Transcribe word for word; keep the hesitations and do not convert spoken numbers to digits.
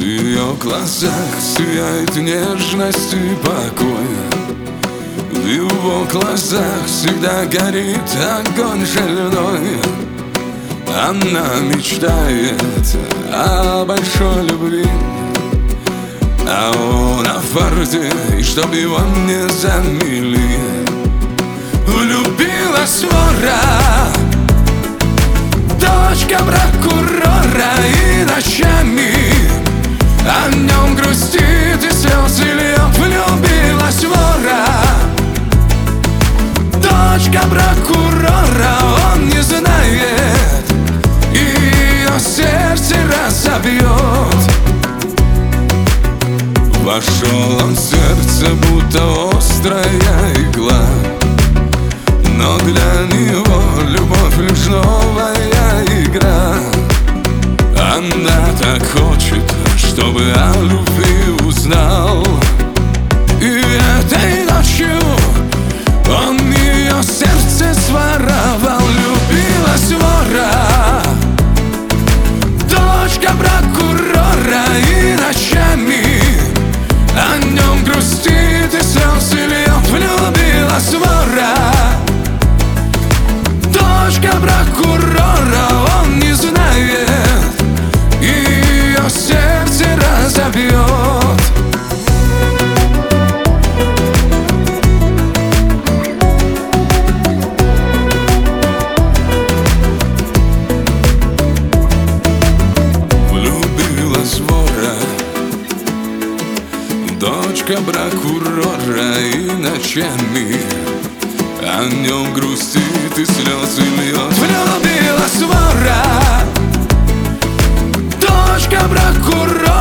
ее глазах сияет нежность и покой. В его глазах всегда горит огонь шальной. Она мечтает о большой любви, а он о фарте, и чтоб его не замели. Влюбилась вора, дочка прокурора, и ночами о нем грустит и слезы льет. Влюбилась вора, дочка прокурора, он не знает, и ее сердце разобьет. Вошел он в сердце, будто острая игла, но для него любовь лишь новая игра. Она так хочет, чтобы о любви узнал, и этой ночью он ее сердце своровал. Любилась вора, дочка прокурора, и ночами о нем грустит и слезы льет. Влюбилась вора, дочка прокурора, он не знает, и ее сердце разобьет. Влюбилась вора, дочка прокурора, и ночами о нем грустит и слезы льет. Влюбилась вора, дочка прокурора,